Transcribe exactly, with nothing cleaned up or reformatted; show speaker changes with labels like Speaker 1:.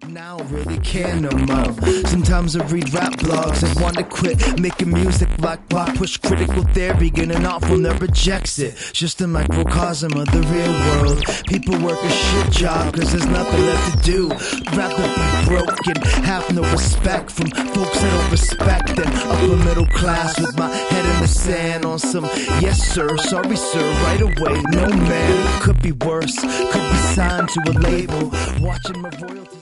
Speaker 1: Now I don't really care no more. Sometimes I read rap blogs and want to quit making music like why push critical theory, getting off when they rejects it. Just a microcosm of the real world. People work a shit job cause there's nothing left to do. Rather be broke and have no respect from folks that don't respect them. Upper middle class with my head in the sand on some yes sir, sorry sir, right away. No man, could be worse, could be signed to a label, watching my royalties.